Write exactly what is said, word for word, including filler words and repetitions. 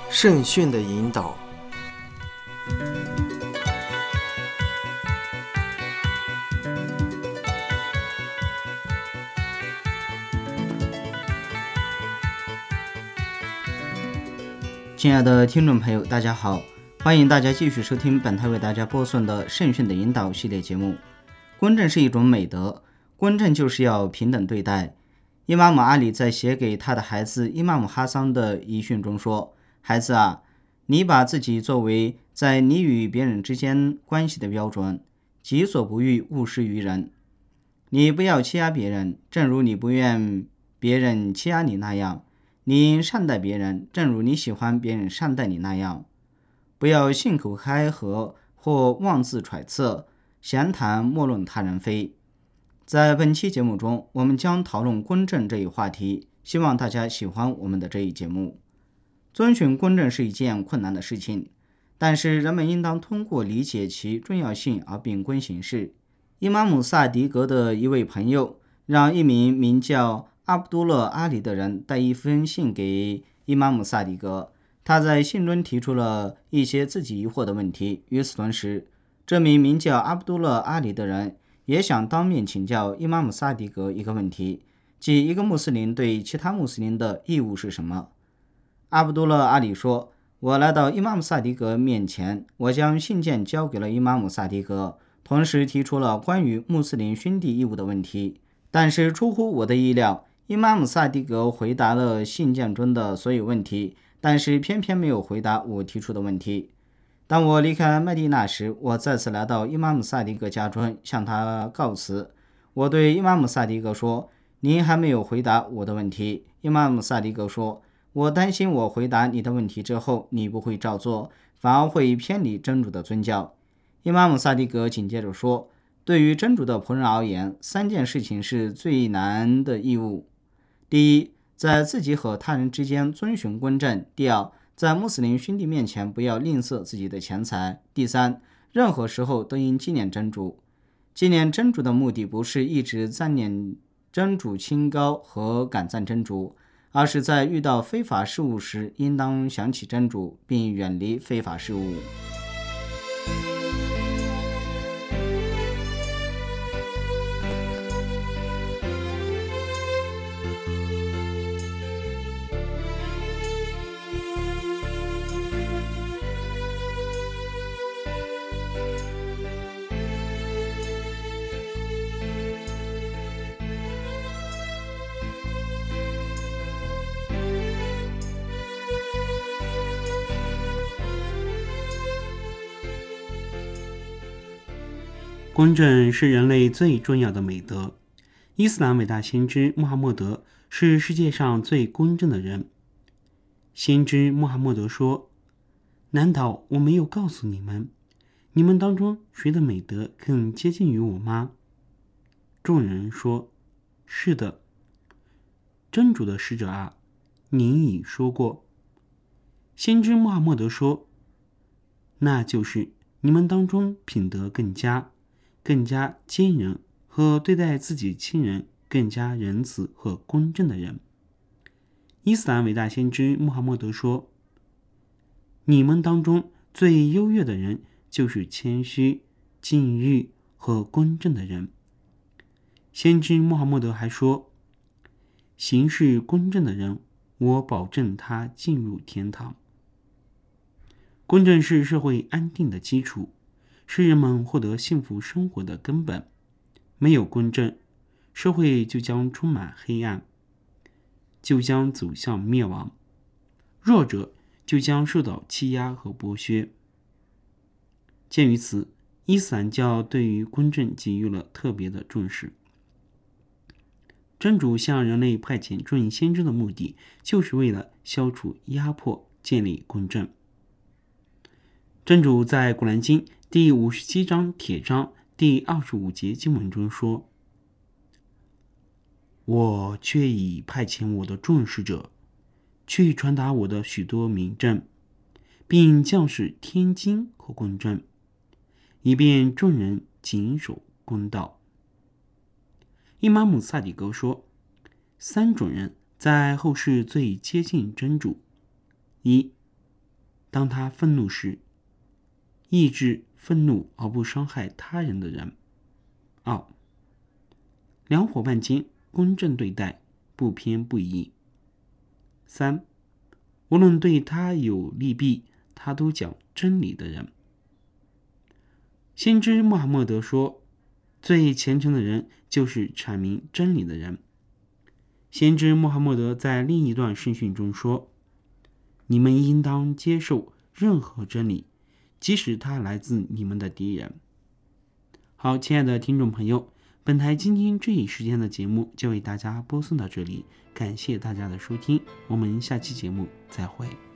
圣训的引导。 亲爱的听众朋友，大家好，欢迎大家继续收听本台为大家播送的圣训的引导系列节目。公正是一种美德，公正就是要平等对待。伊玛目阿里在写给他的孩子伊玛目哈桑的遗训中说，孩子啊，你把自己作为在你与别人之间关系的标准，己所不欲，勿施于人。你不要欺压别人，正如你不愿别人欺压你那样，你应善待别人，正如你喜欢别人善待你那样。不要信口开河或妄自揣测，闲谈莫论他人非。在本期节目中，我们将讨论公正这一话题，希望大家喜欢我们的这一节目。遵循公正是一件困难的事情，但是人们应当通过理解其重要性而秉公行事。伊玛目萨迪格的一位朋友让一名名叫阿卜杜勒阿里的人带一封信给伊玛目萨迪格，他在信中提出了一些自己疑惑的问题。与此同时，这名名叫阿卜杜勒阿里的人也想当面请教伊玛目萨迪格一个问题，即一个穆斯林对其他穆斯林的义务是什么。阿卜杜勒阿里说，我来到伊玛目萨迪格面前，我将信件交给了伊玛目萨迪格，同时提出了关于穆斯林兄弟义务的问题。但是出乎我的意料，伊玛目萨迪格回答了信件中的所有问题，但是偏偏没有回答我提出的问题。当我离开麦地那时，我再次来到伊玛目萨迪格家中，向他告辞。我对伊玛目萨迪格说，您还没有回答我的问题。伊玛目萨迪格说，我担心我回答你的问题之后，你不会照做，反而会偏离真主的宗教。伊玛目萨迪格紧接着说，对于真主的仆人而言，三件事情是最难的义务。第一，在自己和他人之间遵循公正。第二，在穆斯林兄弟面前不要吝啬自己的钱财。第三，任何时候都应纪念真主。纪念真主的目的不是一直赞念真主清高和感赞真主，而是在遇到非法事物时，应当想起真主，并远离非法事物。 公正是人类最重要的美德。伊斯兰伟大先知穆罕默德是世界上最公正的人。先知穆罕默德说，难道我没有告诉你们，你们当中谁的美德更接近于我吗？众人说，是的。真主的使者啊，您已说过。先知穆罕默德说，那就是你们当中品德更佳、更加坚忍和对待自己亲人更加仁慈和公正的人。伊斯兰伟大先知穆罕默德说，你们当中最优越的人就是谦虚、禁欲和公正的人。先知穆罕默德还说，行事公正的人，我保证他进入天堂。公正是社会安定的基础，是人们获得幸福生活的根本。没有公正，社会就将充满黑暗，就将走向灭亡，弱者就将受到欺压和剥削。鉴于此，伊斯兰教对于公正给予了特别的重视。真主向人类派遣众人先知的目的，就是为了消除压迫，建立公正。真主在古兰经第五十七章铁章第二十五节经文中说，我却已派遣我的众使者去传达我的许多明证，并降示天经和公正，以便众人谨守公道。伊玛目萨迪格说，三种人在后世最接近真主：一、 当他愤怒时，抑制愤怒而不伤害他人的人。二、两伙伴间公正对待，不偏不倚。三、无论对他有利弊，他都讲真理的人。先知穆罕默德说，最虔诚的人就是阐明真理的人。先知穆罕默德在另一段圣训中说，你们应当接受任何真理，即使它来自你们的敌人。好，亲爱的听众朋友，本台今天这一时间的节目就为大家播送到这里，感谢大家的收听，我们下期节目再会。